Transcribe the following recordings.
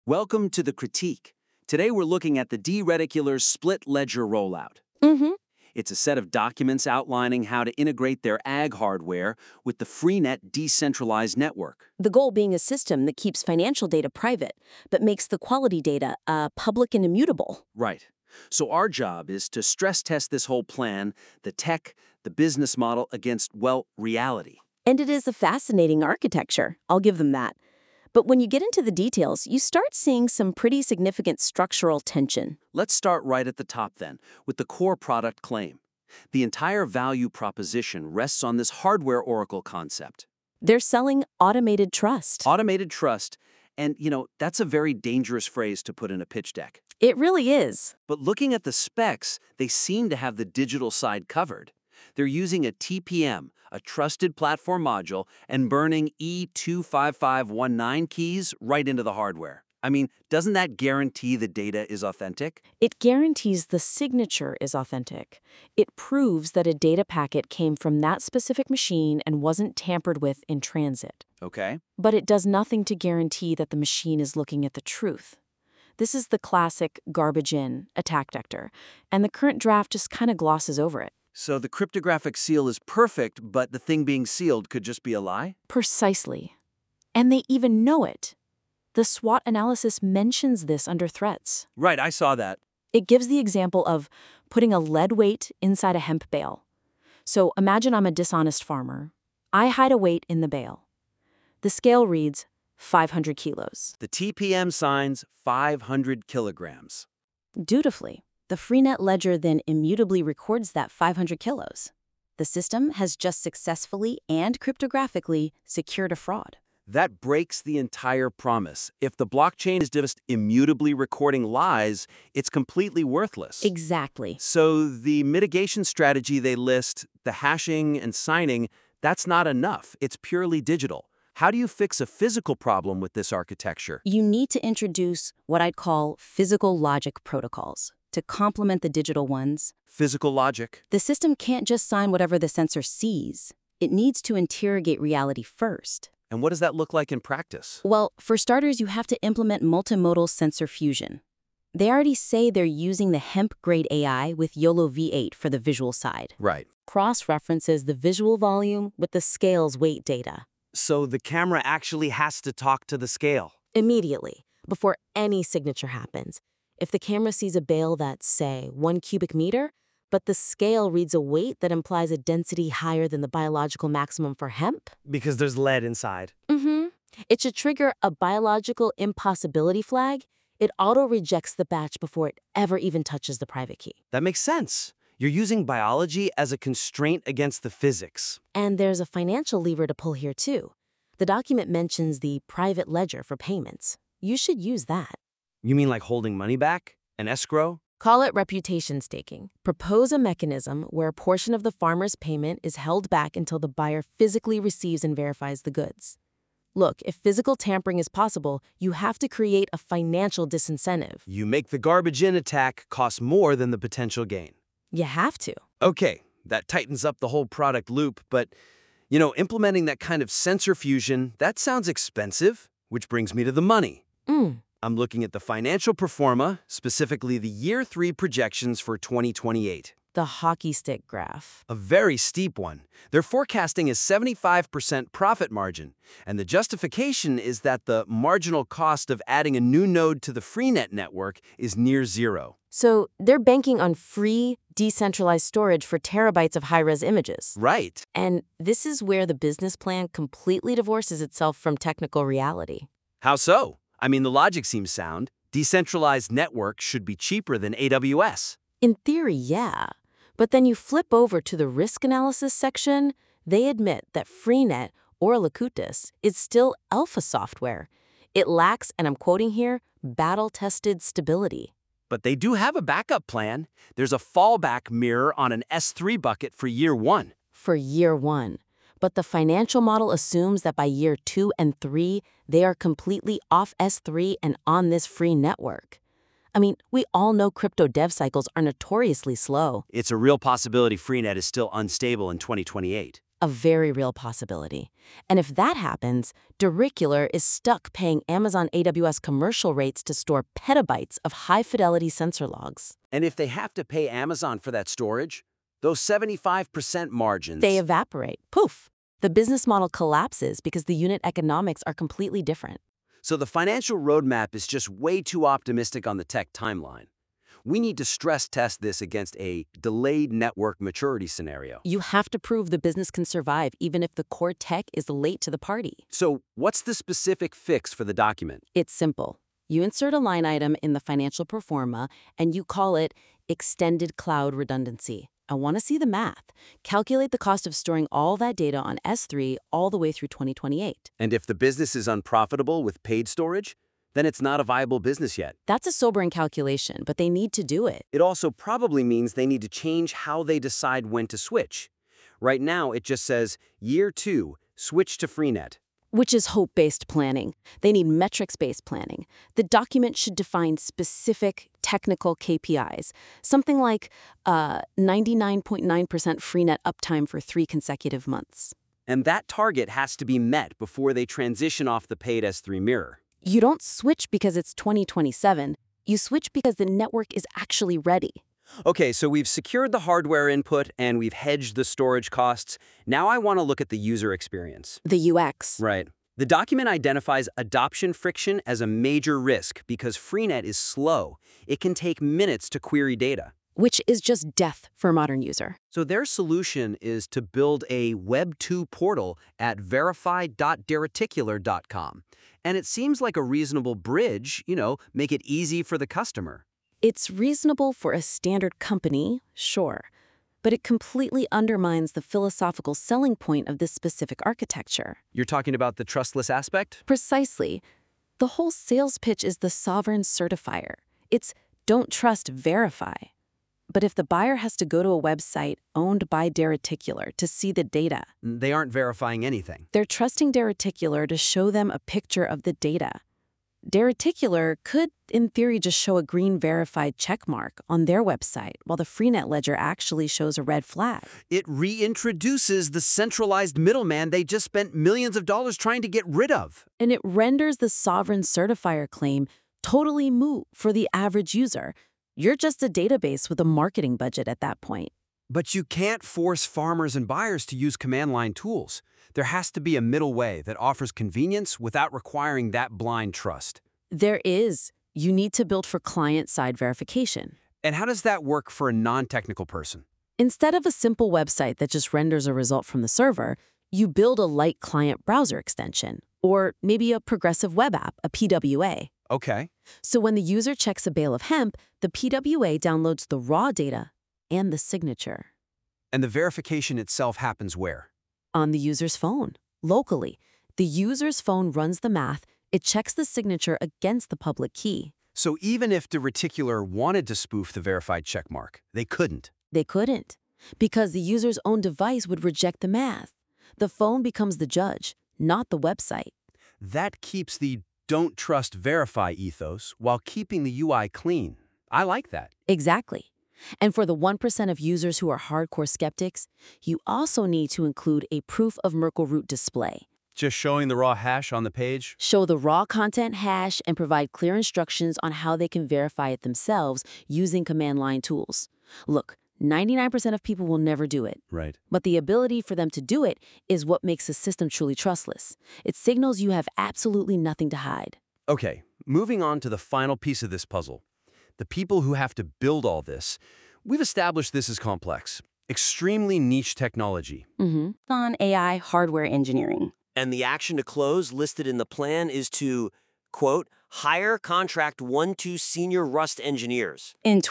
Welcome to the critique. Today we're looking at the D-Reticular's split ledger rollout. Mm-hmm. It's a set of documents outlining how to integrate their AG hardware with the Freenet decentralized network. The goal being a system that keeps financial data private, but makes the quality data public and immutable. Right. So our job is to stress test this whole plan, the tech, the business model against, well, reality. And it is a fascinating architecture, I'll give them that. But when you get into the details, you start seeing some pretty significant structural tension. Let's start right at the top then, with the core product claim. The entire value proposition rests on this hardware oracle concept. They're selling automated trust. Automated trust, and that's a very dangerous phrase to put in a pitch deck. It really is. But looking at the specs, they seem to have the digital side covered. They're using a TPM, a trusted platform module, and burning E25519 keys right into the hardware. I mean, doesn't that guarantee the data is authentic? It guarantees the signature is authentic. It proves that a data packet came from that specific machine and wasn't tampered with in transit. Okay. But it does nothing to guarantee that the machine is looking at the truth. This is the classic garbage in attack vector, and the current draft just kind of glosses over it. So the cryptographic seal is perfect, but the thing being sealed could just be a lie? Precisely. And they even know it. The SWOT analysis mentions this under threats. Right, I saw that. It gives the example of putting a lead weight inside a hemp bale. So imagine I'm a dishonest farmer. I hide a weight in the bale. The scale reads 500 kilos. The TPM signs 500 kilograms. Dutifully, the Freenet ledger then immutably records that 500 kilos. The system has just successfully and cryptographically secured a fraud. That breaks the entire promise. If the blockchain is just immutably recording lies, it's completely worthless. Exactly. So the mitigation strategy they list, the hashing and signing, that's not enough. It's purely digital. How do you fix a physical problem with this architecture? You need to introduce what I'd call physical logic protocols to complement the digital ones. Physical logic? The system can't just sign whatever the sensor sees. It needs to interrogate reality first. And what does that look like in practice? Well, for starters, you have to implement multimodal sensor fusion. They already say they're using the hemp-grade AI with YOLO V8 for the visual side. Right. Cross-references the visual volume with the scale's weight data. So the camera actually has to talk to the scale. Immediately, before any signature happens. If the camera sees a bale that's, say, 1 cubic meter, but the scale reads a weight that implies a density higher than the biological maximum for hemp. Because there's lead inside. It should trigger a biological impossibility flag. It auto-rejects the batch before it ever even touches the private key. That makes sense. You're using biology as a constraint against the physics. And there's a financial lever to pull here, too. The document mentions the private ledger for payments. You should use that. You mean like holding money back? An escrow? Call it reputation staking. Propose a mechanism where a portion of the farmer's payment is held back until the buyer physically receives and verifies the goods. Look, if physical tampering is possible, you have to create a financial disincentive. You make the garbage in attack cost more than the potential gain. You have to. Okay, that tightens up the whole product loop, but, implementing that kind of sensor fusion, that sounds expensive, which brings me to the money. I'm looking at the financial pro forma, specifically the year 3 projections for 2028. The hockey stick graph. A very steep one. They're forecasting a 75% profit margin, and the justification is that the marginal cost of adding a new node to the Freenet network is near zero. So they're banking on free, decentralized storage for terabytes of high-res images. Right. And this is where the business plan completely divorces itself from technical reality. How so? I mean, the logic seems sound. Decentralized networks should be cheaper than AWS. In theory, yeah. But then you flip over to the risk analysis section, they admit that Freenet, or Locutus, is still alpha software. It lacks, and I'm quoting here, battle-tested stability. But they do have a backup plan. There's a fallback mirror on an S3 bucket for year 1. For year 1. But the financial model assumes that by year 2 and 3, they are completely off S3 and on this free network. I mean, we all know crypto dev cycles are notoriously slow. It's a real possibility Freenet is still unstable in 2028. A very real possibility. And if that happens, Dericular is stuck paying Amazon AWS commercial rates to store petabytes of high-fidelity sensor logs. And if they have to pay Amazon for that storage, those 75% margins... They evaporate. Poof! The business model collapses because the unit economics are completely different. So the financial roadmap is just way too optimistic on the tech timeline. We need to stress test this against a delayed network maturity scenario. You have to prove the business can survive even if the core tech is late to the party. So what's the specific fix for the document? It's simple. You insert a line item in the financial pro forma and you call it extended cloud redundancy. I want to see the math. Calculate the cost of storing all that data on S3 all the way through 2028. And if the business is unprofitable with paid storage, then it's not a viable business yet. That's a sobering calculation, but they need to do it. It also probably means they need to change how they decide when to switch. Right now, it just says, Year 2, switch to Freenet. Which is hope-based planning. They need metrics-based planning. The document should define specific technical KPIs, something like 99.9% Freenet uptime for 3 consecutive months. And that target has to be met before they transition off the paid S3 mirror. You don't switch because it's 2027. You switch because the network is actually ready. Okay, so we've secured the hardware input and we've hedged the storage costs. Now I want to look at the user experience. The UX. Right. The document identifies adoption friction as a major risk because Freenet is slow. It can take minutes to query data. Which is just death for a modern user. So their solution is to build a Web 2 portal at verify.dereticular.com. And it seems like a reasonable bridge, make it easy for the customer. It's reasonable for a standard company, sure, but it completely undermines the philosophical selling point of this specific architecture. You're talking about the trustless aspect? Precisely. The whole sales pitch is the sovereign certifier. It's don't trust, verify. But if the buyer has to go to a website owned by Dereticular to see the data, they aren't verifying anything. They're trusting Dereticular to show them a picture of the data. Dereticular could, in theory, just show a green verified checkmark on their website, while the Freenet ledger actually shows a red flag. It reintroduces the centralized middleman they just spent millions of dollars trying to get rid of. And it renders the sovereign certifier claim totally moot for the average user. You're just a database with a marketing budget at that point. But you can't force farmers and buyers to use command line tools. There has to be a middle way that offers convenience without requiring that blind trust. There is. You need to build for client-side verification. And how does that work for a non-technical person? Instead of a simple website that just renders a result from the server, you build a light client browser extension, or maybe a progressive web app, a PWA. Okay. So when the user checks a bale of hemp, the PWA downloads the raw data and the signature. And the verification itself happens where? On the user's phone, locally. The user's phone runs the math, it checks the signature against the public key. So even if Dereticular wanted to spoof the verified checkmark, they couldn't. They couldn't, because the user's own device would reject the math. The phone becomes the judge, not the website. That keeps the don't trust, verify ethos while keeping the UI clean. I like that. Exactly. And for the 1% of users who are hardcore skeptics, you also need to include a proof of Merkle root display. Just showing the raw hash on the page? Show the raw content hash and provide clear instructions on how they can verify it themselves using command line tools. Look, 99% of people will never do it. Right. But the ability for them to do it is what makes the system truly trustless. It signals you have absolutely nothing to hide. Okay, moving on to the final piece of this puzzle. The people who have to build all this. We've established this as complex, extremely niche technology. On AI hardware engineering. And the action to close listed in the plan is to, quote, hire contract 1-2 senior Rust engineers. In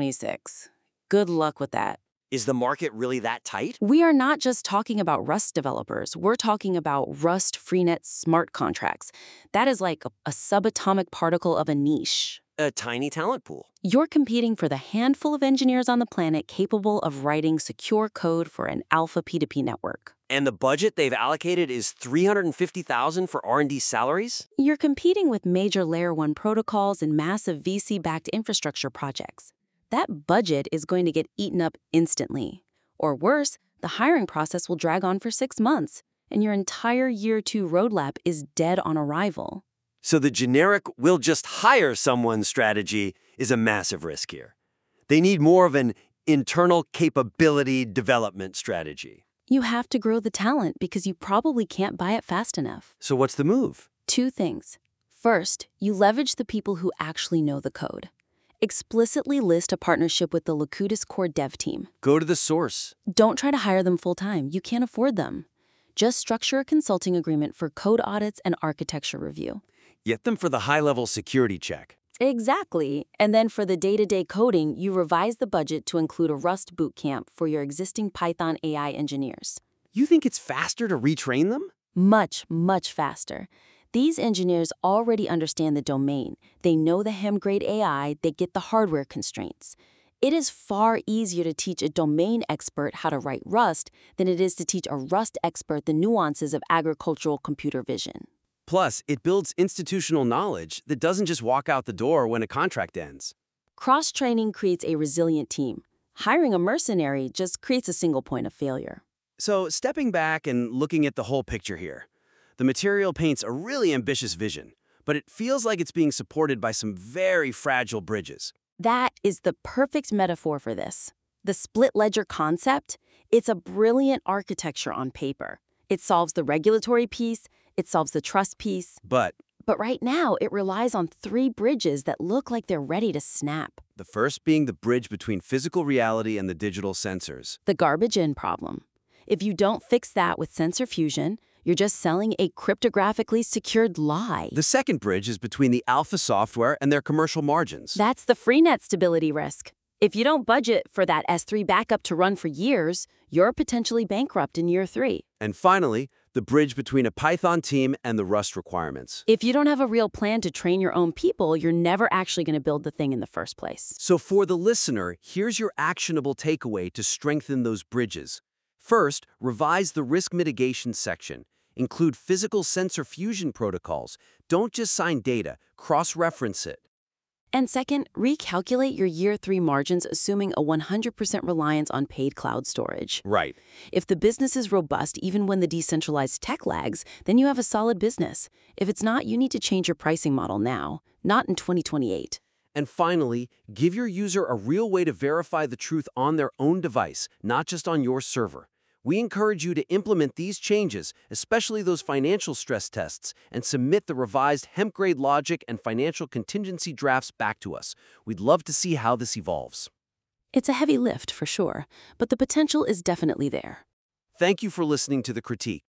2026. Good luck with that. Is the market really that tight? We are not just talking about Rust developers. We're talking about Rust Freenet smart contracts. That is like a subatomic particle of a niche. A tiny talent pool. You're competing for the handful of engineers on the planet capable of writing secure code for an alpha P2P network. And the budget they've allocated is $350,000 for R&D salaries? You're competing with major Layer 1 protocols and massive VC-backed infrastructure projects. That budget is going to get eaten up instantly. Or worse, the hiring process will drag on for 6 months, and your entire year 2 roadmap is dead on arrival. So the generic "we'll just hire someone" strategy is a massive risk here. They need more of an internal capability development strategy. You have to grow the talent because you probably can't buy it fast enough. So what's the move? 2 things. First, you leverage the people who actually know the code. Explicitly list a partnership with the Locutus core dev team. Go to the source. Don't try to hire them full-time. You can't afford them. Just structure a consulting agreement for code audits and architecture review. Get them for the high-level security check. Exactly. And then for the day-to-day coding, you revise the budget to include a Rust bootcamp for your existing Python AI engineers. You think it's faster to retrain them? Much, much faster. These engineers already understand the domain. They know the hem-grade AI, they get the hardware constraints. It is far easier to teach a domain expert how to write Rust than it is to teach a Rust expert the nuances of agricultural computer vision. Plus, it builds institutional knowledge that doesn't just walk out the door when a contract ends. Cross-training creates a resilient team. Hiring a mercenary just creates a single point of failure. So, stepping back and looking at the whole picture here, the material paints a really ambitious vision, but it feels like it's being supported by some very fragile bridges. That is the perfect metaphor for this. The split ledger concept, it's a brilliant architecture on paper. It solves the regulatory piece, it solves the trust piece. But But right now, it relies on 3 bridges that look like they're ready to snap. the first being the bridge between physical reality and the digital sensors. The garbage in problem. If you don't fix that with sensor fusion, you're just selling a cryptographically secured lie. The second bridge is between the alpha software and their commercial margins. That's the Freenet stability risk. If you don't budget for that S3 backup to run for years, you're potentially bankrupt in year 3. And finally, the bridge between a Python team and the Rust requirements. If you don't have a real plan to train your own people, you're never actually going to build the thing in the first place. So for the listener, here's your actionable takeaway to strengthen those bridges. First, revise the risk mitigation section. Include physical sensor fusion protocols. Don't just sign data, cross-reference it. And second, recalculate your year 3 margins assuming a 100% reliance on paid cloud storage. Right. If the business is robust even when the decentralized tech lags, then you have a solid business. If it's not, you need to change your pricing model now, not in 2028. And finally, give your user a real way to verify the truth on their own device, not just on your server. We encourage you to implement these changes, especially those financial stress tests, and submit the revised hemp-grade logic and financial contingency drafts back to us. We'd love to see how this evolves. It's a heavy lift for sure, but the potential is definitely there. Thank you for listening to The Critique.